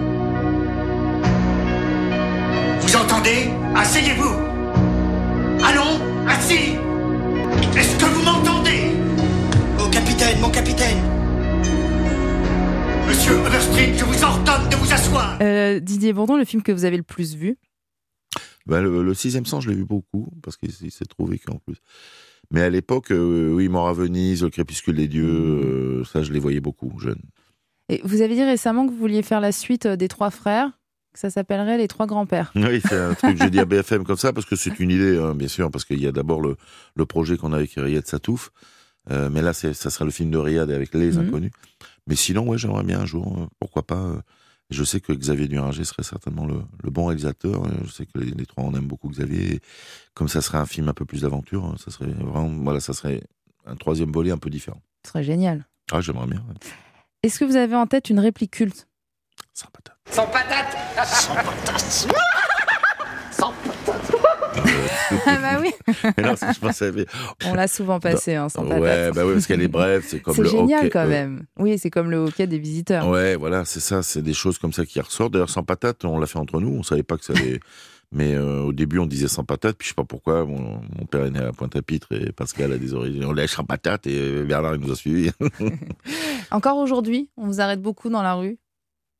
Vous entendez? Asseyez-vous! Allons, assis! Est-ce que vous m'entendez? Oh, capitaine, mon capitaine! Monsieur Overstreet, je vous ordonne de vous asseoir! Didier Bourdon, le film que vous avez le plus vu? Le 6e sens, je l'ai vu beaucoup, parce qu'il s'est trop vécu en plus. Mais à l'époque, oui, Mort à Venise, Le crépuscule des dieux, ça, je les voyais beaucoup, jeunes. Et vous avez dit récemment que vous vouliez faire la suite des 3 frères, que ça s'appellerait Les 3 grands-pères. Oui, c'est un truc que j'ai dit à BFM comme ça, parce que c'est une idée, bien sûr, parce qu'il y a d'abord le projet qu'on a avec Riyad Satouf, mais là, ça sera le film de Riyad avec Les Inconnus. Mais sinon, ouais, j'aimerais bien un jour, pourquoi pas. Je sais que Xavier Duringer serait certainement le bon réalisateur. Je sais que les 3, on aime beaucoup Xavier. Et comme ça serait un film un peu plus d'aventure, ça serait vraiment, ça serait un 3e volet un peu différent. Ce serait génial. Ah, j'aimerais bien. Ouais. Est-ce que vous avez en tête une réplique culte? Sans patate. Sans patate. Sans patate. Sans patate. Ah bah oui. Mais non, je pensais... On l'a souvent passé, sans patate. Ouais, bah oui, parce qu'elle est brève, c'est comme le hockey. C'est génial quand même. Oui, c'est comme le hockey des visiteurs. Ouais, voilà, c'est ça, c'est des choses comme ça qui ressortent. D'ailleurs, sans patate, on l'a fait entre nous, on savait pas que ça allait... Mais au début, on disait sans patate, puis je sais pas pourquoi, mon père est né à Pointe-à-Pitre et Pascal a des origines. On lèche sans patate et Bernard, il nous a suivis. Encore aujourd'hui, on vous arrête beaucoup dans la rue?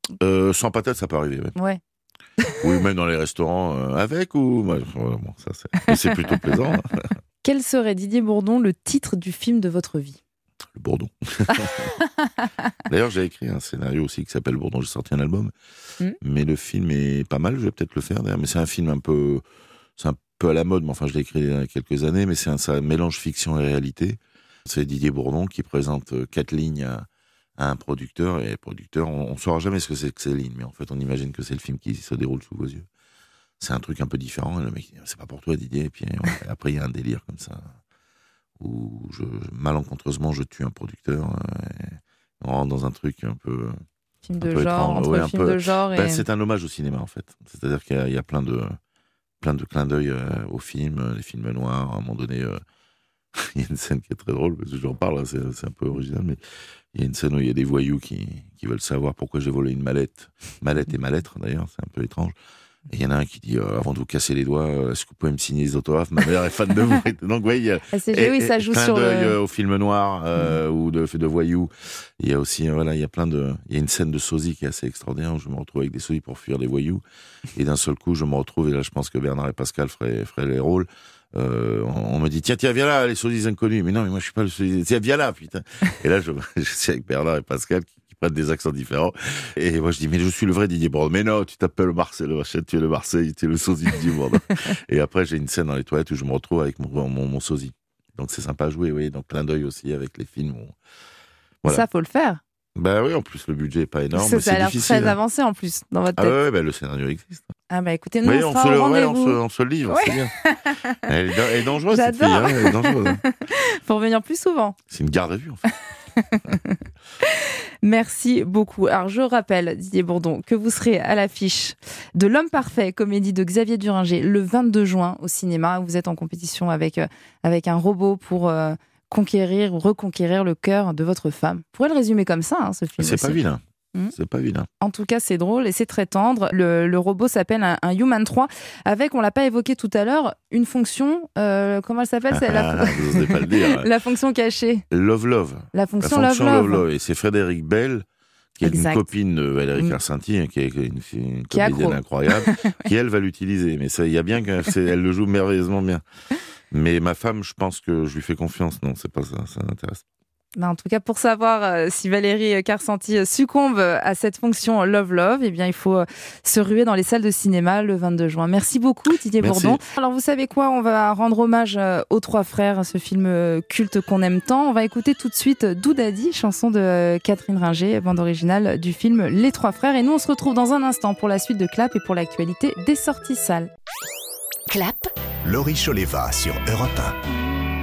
Sans patate, ça peut arriver. Ouais. Oui, même dans les restaurants, avec ou... bon, c'est plutôt plaisant. Quel serait, Didier Bourdon, le titre du film de votre vie ? Le Bourdon. D'ailleurs, j'ai écrit un scénario aussi qui s'appelle Bourdon, j'ai sorti un album. Mais le film est pas mal, je vais peut-être le faire d'ailleurs. Mais c'est un film un peu à la mode, mais enfin je l'ai écrit il y a quelques années, mais c'est un mélange fiction et réalité. C'est Didier Bourdon qui présente 4 lignes à un producteur, et le producteur, on ne saura jamais ce que c'est que ces lignes, mais en fait on imagine que c'est le film qui se déroule sous vos yeux. C'est un truc un peu différent, et le mec dit, c'est pas pour toi Didier, et puis après il y a un délire comme ça, où malencontreusement je tue un producteur, et on rentre dans un truc un peu... Film de genre, entre film de genre et... c'est un hommage au cinéma en fait, c'est-à-dire qu'il y a plein de clins d'œil au film, les films noirs. À un moment donné, il y a une scène qui est très drôle, parce que j'en parle, c'est un peu original, mais il y a une scène où il y a des voyous qui veulent savoir pourquoi j'ai volé une mallette et ma lettre d'ailleurs, c'est un peu étrange. Et il y en a un qui dit, avant de vous casser les doigts, est-ce que vous pouvez me signer les autographes ? Ma mère est fan de vous. Donc oui, il y a ça joue clin sur d'œil au film noir ou de voyous. Il y a aussi, il y a une scène de sosie qui est assez extraordinaire, où je me retrouve avec des sosies pour fuir les voyous. Et d'un seul coup, je me retrouve, et là je pense que Bernard et Pascal feraient les rôles. On me dit, tiens, viens là, les sosies inconnus. Mais non, mais moi je suis pas le sosie. Tiens, viens là, putain. Et là, je suis avec Bernard et Pascal qui prennent des accents différents. Et moi, je dis, mais je suis le vrai Didier Bourdon. Mais non, tu t'appelles Marcel, tu es le Marseille, tu es le sosie de Didier Bourdon. Et après, j'ai une scène dans les toilettes où je me retrouve avec mon sosie. Donc, c'est sympa à jouer, oui. Donc, clin d'œil aussi avec les films. Voilà. Ça, faut le faire. Bah oui, en plus, le budget est pas énorme. Ça a l'air très avancé, en plus, dans votre tête. Ah ouais, le scénario existe. Ah bah écoutez, nous, on fera rendez-vous. On se le livre, c'est bien. Elle est dangereuse, cette fille. Elle est dangereuse. Faut revenir plus souvent. C'est une garde à vue, en fait. Merci beaucoup. Alors je rappelle, Didier Bourdon, que vous serez à l'affiche de L'Homme Parfait, comédie de Xavier Duringer, le 22 juin au cinéma. Vous êtes en compétition avec un robot pour conquérir ou reconquérir le cœur de votre femme. Vous pourrez le résumer comme ça, ce film. C'est pas vilain. C'est pas vilain. En tout cas, c'est drôle et c'est très tendre. Le robot s'appelle un Human 3 avec, on l'a pas évoqué tout à l'heure, une fonction, comment elle s'appelle vous n'osez pas le dire. La fonction cachée. Love. La fonction Love. Et c'est Frédéric Bell, qui est une copine de Valérie Carcenti, qui est une comédienne incroyable, qui elle va l'utiliser. Mais il y a bien qu'elle le joue merveilleusement bien. Mais ma femme, je pense que je lui fais confiance. Non, c'est pas ça, ça m'intéresse. En tout cas, pour savoir si Valérie Carcenti succombe à cette fonction Love, eh bien, il faut se ruer dans les salles de cinéma le 22 juin. Merci beaucoup, Didier Bourdon. Alors, vous savez quoi ? On va rendre hommage aux Trois Frères, ce film culte qu'on aime tant. On va écouter tout de suite Doudadi, chanson de Catherine Ringer, bande originale du film Les Trois Frères. Et nous, on se retrouve dans un instant pour la suite de Clap et pour l'actualité des sorties salles. Clap. Laurie Choleva sur Europe 1.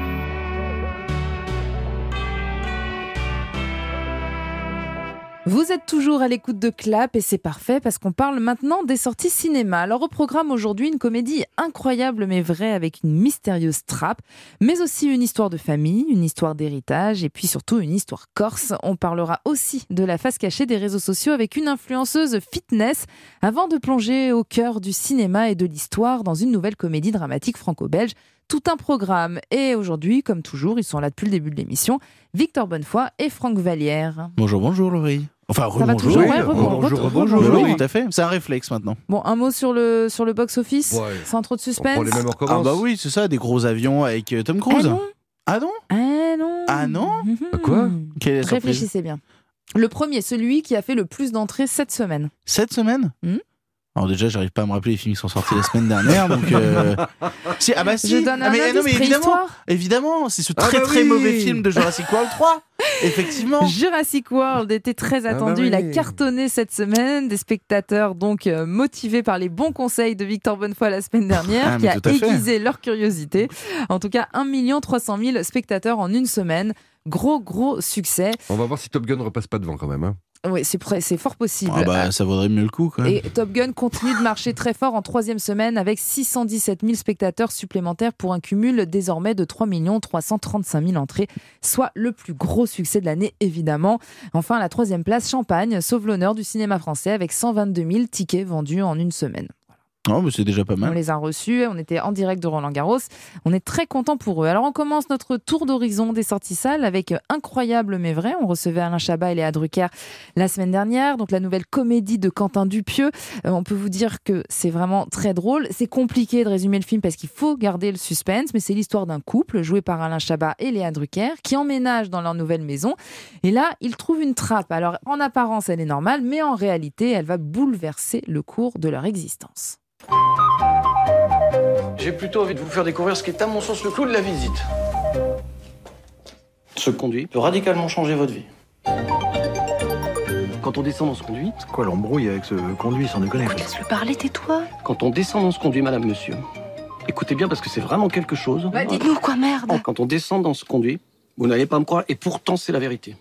Vous êtes toujours à l'écoute de Clap et c'est parfait parce qu'on parle maintenant des sorties cinéma. Alors au programme aujourd'hui, une comédie incroyable mais vraie avec une mystérieuse trappe, mais aussi une histoire de famille, une histoire d'héritage et puis surtout une histoire corse. On parlera aussi de la face cachée des réseaux sociaux avec une influenceuse fitness avant de plonger au cœur du cinéma et de l'histoire dans une nouvelle comédie dramatique franco-belge. Tout un programme. Et aujourd'hui, comme toujours, ils sont là depuis le début de l'émission, Victor Bonnefoy et Franck Vallière. Bonjour Laurie. Enfin, rebonjour. Bonjour. Oui, tout à fait. C'est un réflexe maintenant. Bon, un mot sur le box-office, sans trop de suspense. Les mêmes ah bah oui, c'est ça, des gros avions avec Tom Cruise. Ah non. Quoi ? Réfléchissez bien. Le premier, celui qui a fait le plus d'entrées cette semaine. Cette semaine ? Alors déjà, j'arrive pas à me rappeler les films qui sont sortis la semaine dernière, donc... Si. Je donne un indice, évidemment, c'est ce très mauvais film de Jurassic World 3, effectivement. Jurassic World était très attendu, il a cartonné cette semaine, des spectateurs donc motivés par les bons conseils de Victor Bonnefoy la semaine dernière, qui a aiguisé leur curiosité. En tout cas, 1 300 000 spectateurs en une semaine, gros succès. On va voir si Top Gun repasse pas devant quand même, hein. Oui, c'est fort possible. Ça vaudrait mieux le coup, quand même. Et Top Gun continue de marcher très fort en 3e semaine avec 617 000 spectateurs supplémentaires pour un cumul désormais de 3 335 000 entrées, soit le plus gros succès de l'année, évidemment. Enfin, à la 3e place, Champagne sauve l'honneur du cinéma français avec 122 000 tickets vendus en une semaine. Oh, mais c'est déjà pas mal. On les a reçus, on était en direct de Roland-Garros. On est très contents pour eux. Alors on commence notre tour d'horizon des sorties salles avec Incroyable mais vrai. On recevait Alain Chabat et Léa Drucker la semaine dernière. Donc la nouvelle comédie de Quentin Dupieux. On peut vous dire que c'est vraiment très drôle. C'est compliqué de résumer le film parce qu'il faut garder le suspense, mais c'est l'histoire d'un couple joué par Alain Chabat et Léa Drucker qui emménagent dans leur nouvelle maison. Et là, ils trouvent une trappe. Alors en apparence, elle est normale, mais en réalité, elle va bouleverser le cours de leur existence. J'ai plutôt envie de vous faire découvrir ce qui est à mon sens le clou de la visite. Ce conduit peut radicalement changer votre vie. Quand on descend dans ce conduit... C'est quoi l'embrouille avec ce conduit, sans déconner? Laisse-le parler, tais-toi. Quand on descend dans ce conduit, madame, monsieur, écoutez bien parce que c'est vraiment quelque chose. Bah, dites-nous quoi, merde. Quand on descend dans ce conduit, vous n'allez pas me croire, et pourtant c'est la vérité.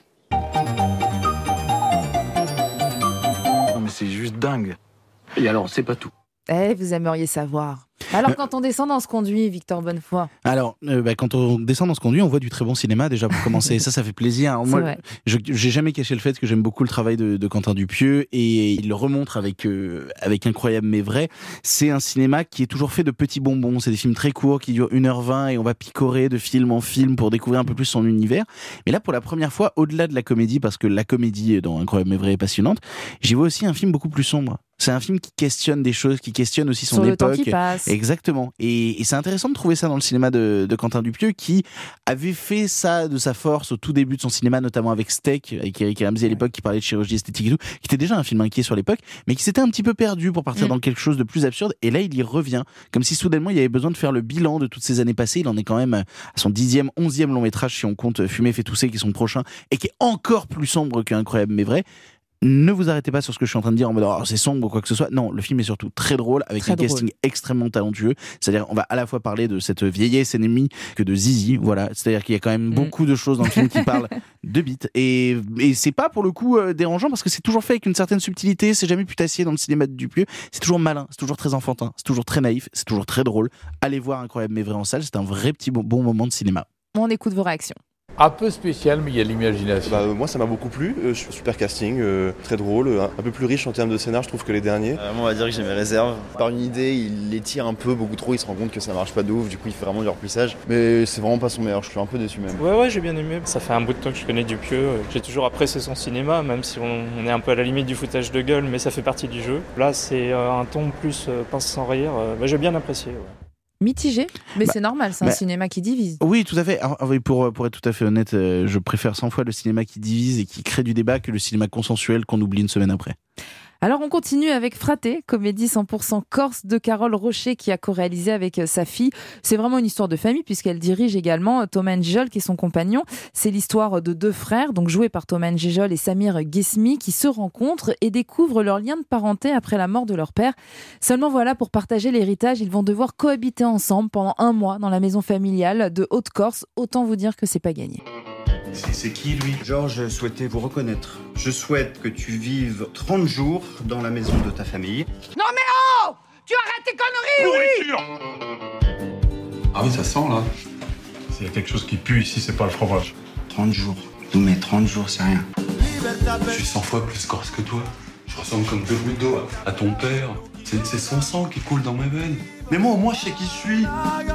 Non mais c'est juste dingue. Et alors, c'est pas tout. Vous aimeriez savoir. Alors, quand on descend dans ce conduit, Victor Bonnefoy. Alors, quand on descend dans ce conduit, on voit du très bon cinéma déjà pour commencer. Ça fait plaisir. Alors, moi, j'ai jamais caché le fait que j'aime beaucoup le travail de Quentin Dupieux et il le remontre avec Incroyable mais vrai. C'est un cinéma qui est toujours fait de petits bonbons. C'est des films très courts qui durent 1h20 et on va picorer de film en film pour découvrir un peu plus son univers. Mais là, pour la première fois, au-delà de la comédie, parce que la comédie dans Incroyable mais vrai est passionnante, j'y vois aussi un film beaucoup plus sombre. C'est un film qui questionne des choses, qui questionne aussi son époque. Sur le temps qui passe. Exactement. Et c'est intéressant de trouver ça dans le cinéma de Quentin Dupieux, qui avait fait ça de sa force au tout début de son cinéma, notamment avec Steak, avec Eric Ramsey à l'époque, qui parlait de chirurgie esthétique et tout, qui était déjà un film inquiet sur l'époque, mais qui s'était un petit peu perdu pour partir dans quelque chose de plus absurde. Et là, il y revient. Comme si soudainement, il y avait besoin de faire le bilan de toutes ces années passées. Il en est quand même à son 10e, 11e long métrage, si on compte Fumer fait tousser, qui est son prochain, et qui est encore plus sombre qu'Incroyable mais vrai. Ne vous arrêtez pas sur ce que je suis en train de dire en mode c'est sombre ou quoi que ce soit. Non, le film est surtout très drôle avec un casting extrêmement talentueux. C'est-à-dire, on va à la fois parler de cette vieillesse ennemie que de Zizi. Voilà. C'est-à-dire qu'il y a quand même beaucoup de choses dans le film qui parlent de bites. Et c'est pas pour le coup dérangeant parce que c'est toujours fait avec une certaine subtilité. C'est jamais putassier dans le cinéma de Dupieux. C'est toujours malin. C'est toujours très enfantin. C'est toujours très naïf. C'est toujours très drôle. Allez voir Incroyable mais vrai en salle. C'est un vrai petit bon moment de cinéma. On écoute vos réactions. Un peu spécial, mais il y a l'imagination. Moi, ça m'a beaucoup plu. Super casting, très drôle, un peu plus riche en termes de scénar, je trouve, que les derniers. Moi, on va dire que j'ai mes réserves. Par une idée, il l'étire un peu, beaucoup trop. Il se rend compte que ça marche pas de ouf. Du coup, il fait vraiment du remplissage. Mais c'est vraiment pas son meilleur. Je suis un peu déçu même. Ouais, j'ai bien aimé. Ça fait un bout de temps que je connais Dupieux. J'ai toujours apprécié son cinéma, même si on est un peu à la limite du foutage de gueule, mais ça fait partie du jeu. Là, c'est un ton plus pince sans rire. J'ai bien apprécié. Ouais. Mitigé, mais c'est normal, c'est un cinéma qui divise. Oui, tout à fait. Alors, pour être tout à fait honnête, je préfère 100 fois le cinéma qui divise et qui crée du débat que le cinéma consensuel qu'on oublie une semaine après. Alors on continue avec Fraté, comédie 100% corse de Carole Rocher qui a co-réalisé avec sa fille. C'est vraiment une histoire de famille puisqu'elle dirige également Thomas Njijol qui est son compagnon. C'est l'histoire de deux frères, donc joués par Thomas Njijol et Samir Ghesmi, qui se rencontrent et découvrent leur lien de parenté après la mort de leur père. Seulement voilà, pour partager l'héritage, ils vont devoir cohabiter ensemble pendant 1 mois dans la maison familiale de Haute-Corse. Autant vous dire que c'est pas gagné. C'est qui, lui? Georges souhaitait vous reconnaître. Je souhaite que tu vives 30 jours dans la maison de ta famille. Non mais oh! Tu arrêtes tes conneries, oui! Ah oui, ça sent, là. S'il y a quelque chose qui pue ici, c'est pas le fromage. 30 jours. Non mais 30 jours, c'est rien. Je suis 100 fois plus corse que toi. Je ressemble comme deux gouttes d'eau à ton père. C'est son sang qui coule dans mes veines. Mais moi, au moins, je sais qui je suis.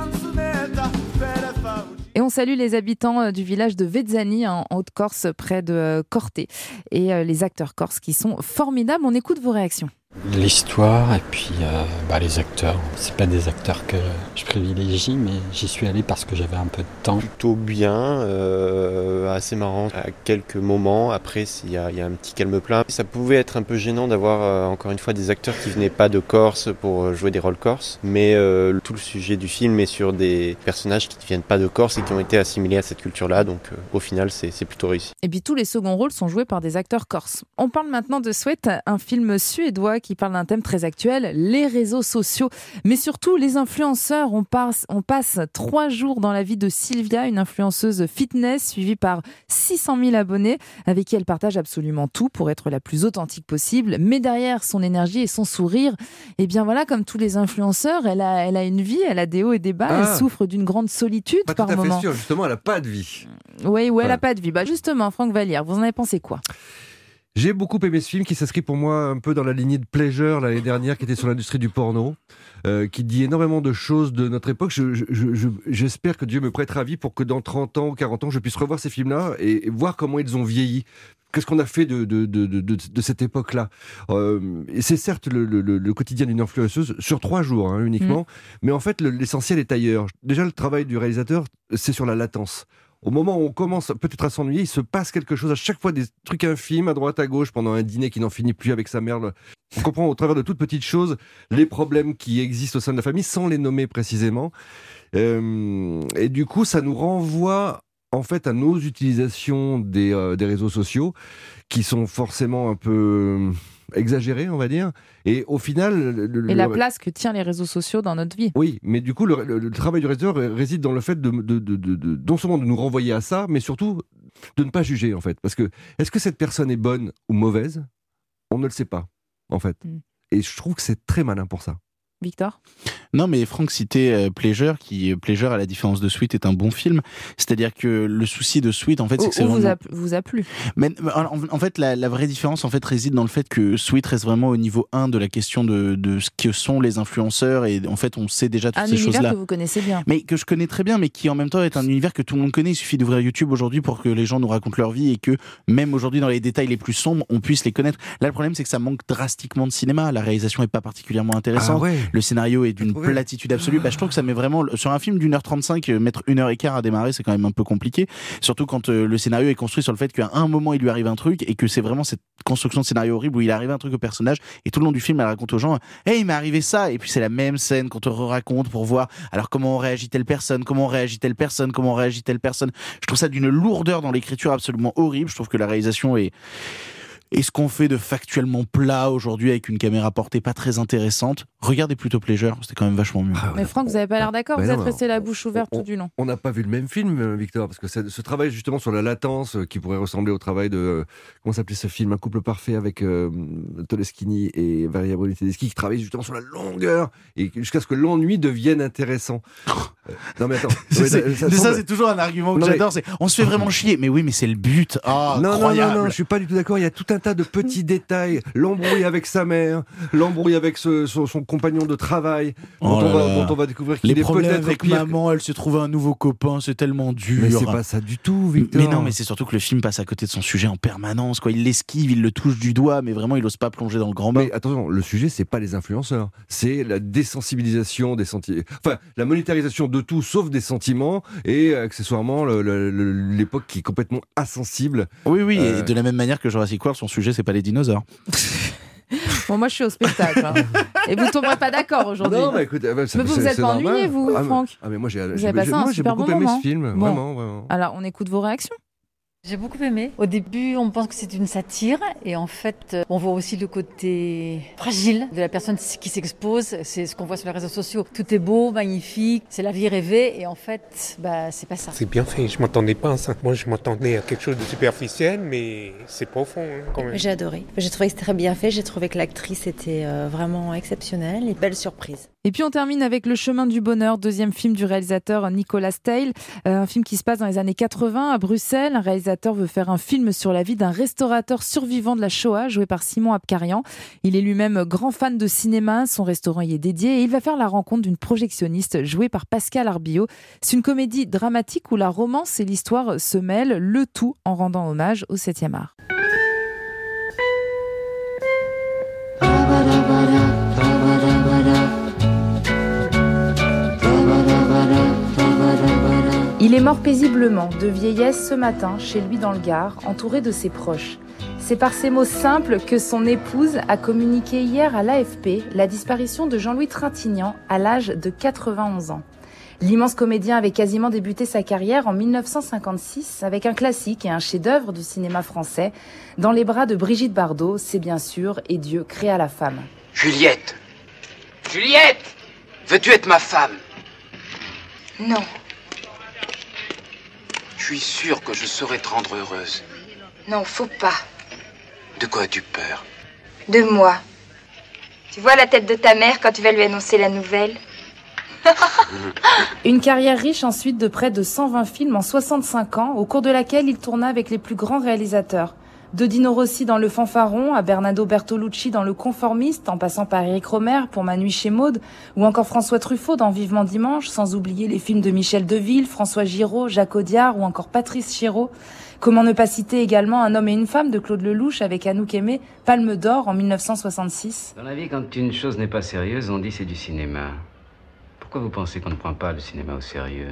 Et on salue les habitants du village de Vezzani en Haute-Corse, près de Corté. Et les acteurs corses qui sont formidables. On écoute vos réactions. L'histoire et puis les acteurs. C'est pas des acteurs que je privilégie, mais j'y suis allé parce que j'avais un peu de temps. Plutôt bien, assez marrant à quelques moments. Après, il y a un petit calme plat. Ça pouvait être un peu gênant d'avoir encore une fois des acteurs qui venaient pas de Corse pour jouer des rôles corses, mais tout le sujet du film est sur des personnages qui ne viennent pas de Corse et qui ont été assimilés à cette culture-là. Donc au final, c'est plutôt réussi. Et puis tous les seconds rôles sont joués par des acteurs corses. On parle maintenant de Sweat, un film suédois qui parle d'un thème très actuel, les réseaux sociaux, mais surtout les influenceurs. On passe 3 jours dans la vie de Sylvia, une influenceuse fitness suivie par 600 000 abonnés, avec qui elle partage absolument tout pour être la plus authentique possible. Mais derrière son énergie et son sourire, et bien voilà, comme tous les influenceurs, elle a une vie, elle a des hauts et des bas, elle souffre d'une grande solitude pas par tout à moment. fait sûr, justement, elle n'a pas de vie. Oui, elle n'a pas de vie. Justement, Franck Vallière, vous en avez pensé quoi ? J'ai beaucoup aimé ce film qui s'inscrit pour moi un peu dans la lignée de Pleasure l'année dernière, qui était sur l'industrie du porno, qui dit énormément de choses de notre époque. J'espère que Dieu me prêtera vie pour que dans 30 ans ou 40 ans, je puisse revoir ces films-là et voir comment ils ont vieilli. Qu'est-ce qu'on a fait de cette époque-là et c'est certes le quotidien d'une influenceuse sur 3 jours uniquement, mais en fait l'essentiel est ailleurs. Déjà, le travail du réalisateur, c'est sur la latence. Au moment où on commence peut-être à s'ennuyer, il se passe quelque chose à chaque fois, des trucs infimes à droite à gauche pendant un dîner qui n'en finit plus avec sa mère. On comprend au travers de toutes petites choses les problèmes qui existent au sein de la famille sans les nommer précisément. Et du coup, ça nous renvoie en fait à nos utilisations des réseaux sociaux qui sont forcément un peu exagérées, on va dire. Et au final... la place que tiennent les réseaux sociaux dans notre vie. Oui, mais du coup, le travail du réalisateur réside dans le fait non seulement de nous renvoyer à ça, mais surtout de ne pas juger, en fait. Parce que, est-ce que cette personne est bonne ou mauvaise ? On ne le sait pas, en fait. Et je trouve que c'est très malin pour ça. Victor ? Non, mais Franck citait Pleasure, qui, Pleasure, à la différence de Sweet, est un bon film. C'est-à-dire que le souci de Sweet, en fait, c'est que c'est vraiment... vous a plu. Mais en fait, la vraie différence, en fait, réside dans le fait que Sweet reste vraiment au niveau 1 de la question de ce que sont les influenceurs, et en fait, on sait déjà toutes ces choses-là. Un univers que vous connaissez bien. Mais que je connais très bien, mais qui en même temps est un univers que tout le monde connaît. Il suffit d'ouvrir YouTube aujourd'hui pour que les gens nous racontent leur vie et que même aujourd'hui, dans les détails les plus sombres, on puisse les connaître. Là, le problème, c'est que ça manque drastiquement de cinéma. La réalisation est pas particulièrement intéressante. Le scénario est d'une platitude absolue. Je trouve que ça met vraiment, sur un film d'1h35, mettre 1h15 à démarrer, c'est quand même un peu compliqué. Surtout quand le scénario est construit sur le fait qu'à un moment il lui arrive un truc et que c'est vraiment cette construction de scénario horrible où il arrive un truc au personnage et tout le long du film elle raconte aux gens hey, il m'est arrivé ça, et puis c'est la même scène qu'on te raconte pour voir alors comment on réagit telle personne, comment on réagit telle personne, comment on réagit telle personne. Je trouve ça d'une lourdeur dans l'écriture absolument horrible. Je trouve que la réalisation est ce qu'on fait de factuellement plat aujourd'hui avec une caméra portée pas très intéressante. Regardez plutôt Pleasure, c'était quand même vachement mieux. Mais Franck, vous n'avez pas l'air d'accord, vous êtes resté la bouche ouverte tout du long. On n'a pas vu le même film, Victor, parce que ce travail justement sur la latence qui pourrait ressembler au travail de... Comment s'appelait ce film ? Un couple parfait avec Todeschini et Varia Bruni-Tedeschi qui travaille justement sur la longueur et jusqu'à ce que l'ennui devienne intéressant. Non mais attends. Ça c'est toujours un argument que j'adore, c'est on se fait vraiment chier. Mais oui, mais c'est le but. Non, je suis pas du tout d'accord. Il y a tout un tas de petits détails. L'embrouille avec sa mère, l'embrouille avec son compagnon de travail, dont on va découvrir qu'il est peut-être avec pire. Maman, elle s'est trouvée un nouveau copain, c'est tellement dur. Mais c'est pas ça du tout, Victor. Mais non, mais c'est surtout que le film passe à côté de son sujet en permanence, quoi. Il l'esquive, il le touche du doigt, mais vraiment il ose pas plonger dans le grand bain. Mais attention, le sujet c'est pas les influenceurs, c'est la désensibilisation des sentiments, enfin la monétarisation de tout sauf des sentiments et accessoirement l'époque qui est complètement insensible. Oui, et de la même manière que Jurassic World, son sujet c'est pas les dinosaures. Bon, moi je suis au spectacle. Et vous ne tomberez pas d'accord aujourd'hui. Non, mais écoute, mais vous êtes pas ennuyé, vous, Franck ? Mais moi j'ai super beaucoup aimé ce film, bon. Vraiment. Alors, on écoute vos réactions. J'ai beaucoup aimé. Au début, on pense que c'est une satire et en fait, on voit aussi le côté fragile de la personne qui s'expose. C'est ce qu'on voit sur les réseaux sociaux. Tout est beau, magnifique, c'est la vie rêvée et en fait, c'est pas ça. C'est bien fait, je m'attendais pas à ça. Moi, je m'attendais à quelque chose de superficiel, mais c'est profond quand même. J'ai adoré. J'ai trouvé que c'était très bien fait. J'ai trouvé que l'actrice était vraiment exceptionnelle et belle surprise. Et puis on termine avec Le Chemin du Bonheur, deuxième film du réalisateur Nicolas Staël, un film qui se passe dans les années 80 à Bruxelles. Un réalisateur veut faire un film sur la vie d'un restaurateur survivant de la Shoah, joué par Simon Abkarian. Il est lui-même grand fan de cinéma, son restaurant y est dédié et il va faire la rencontre d'une projectionniste jouée par Pascal Arbillot. C'est une comédie dramatique où la romance et l'histoire se mêlent, le tout en rendant hommage au 7e art. Il est mort paisiblement, de vieillesse ce matin, chez lui dans le Gard, entouré de ses proches. C'est par ces mots simples que son épouse a communiqué hier à l'AFP la disparition de Jean-Louis Trintignant à l'âge de 91 ans. L'immense comédien avait quasiment débuté sa carrière en 1956 avec un classique et un chef-d'œuvre du cinéma français, Dans les bras de Brigitte Bardot, c'est bien sûr Et Dieu créa la femme. Juliette! Juliette! Veux-tu être ma femme? Non. Je suis sûr que je saurais te rendre heureuse. Non, faut pas. De quoi as-tu peur? De moi. Tu vois la tête de ta mère quand tu vas lui annoncer la nouvelle? Une carrière riche ensuite de près de 120 films en 65 ans, au cours de laquelle il tourna avec les plus grands réalisateurs. De Dino Rossi dans Le Fanfaron à Bernardo Bertolucci dans Le Conformiste, en passant par Éric Rohmer pour Ma nuit chez Maud, ou encore François Truffaut dans Vivement dimanche, sans oublier les films de Michel Deville, François Giraud, Jacques Audiard ou encore Patrice Chéreau. Comment ne pas citer également Un homme et une femme de Claude Lelouch avec Anouk Aimée, Palme d'or en 1966. Dans la vie, quand une chose n'est pas sérieuse, on dit c'est du cinéma. Pourquoi vous pensez qu'on ne prend pas le cinéma au sérieux?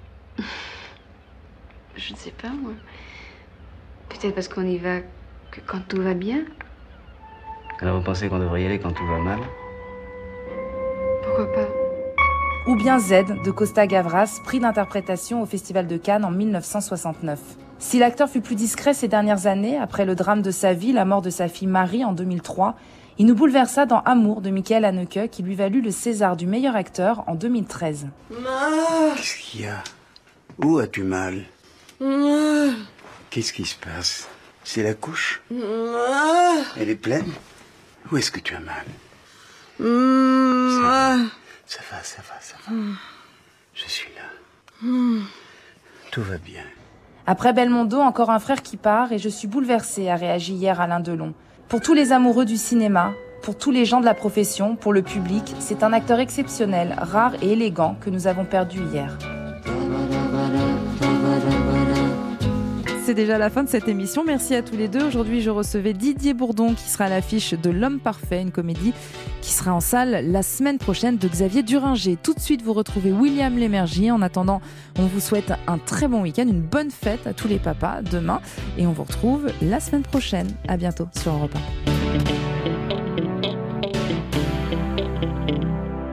Je ne sais pas, moi. Peut-être parce qu'on y va que quand tout va bien. Alors vous pensez qu'on devrait y aller quand tout va mal? Pourquoi pas? Ou bien Z de Costa Gavras, prix d'interprétation au Festival de Cannes en 1969. Si l'acteur fut plus discret ces dernières années, après le drame de sa vie, la mort de sa fille Marie en 2003, il nous bouleversa dans Amour de Michael Haneke qui lui valut le César du meilleur acteur en 2013. Qu'est-ce qu'il y a? Où as-tu mal? Qu'est-ce qui se passe? C'est la couche? Elle est pleine? Où est-ce que tu as mal? Ça va. Je suis là. Tout va bien. Après Belmondo, encore un frère qui part et je suis bouleversée, a réagi hier Alain Delon. Pour tous les amoureux du cinéma, pour tous les gens de la profession, pour le public, c'est un acteur exceptionnel, rare et élégant que nous avons perdu hier. C'est déjà la fin de cette émission. Merci à tous les deux. Aujourd'hui, je recevais Didier Bourdon qui sera à l'affiche de L'Homme Parfait, une comédie qui sera en salle la semaine prochaine de Xavier Duringer. Tout de suite, vous retrouvez William Lémergie. En attendant, on vous souhaite un très bon week-end, une bonne fête à tous les papas demain et on vous retrouve la semaine prochaine. À bientôt sur Europe 1.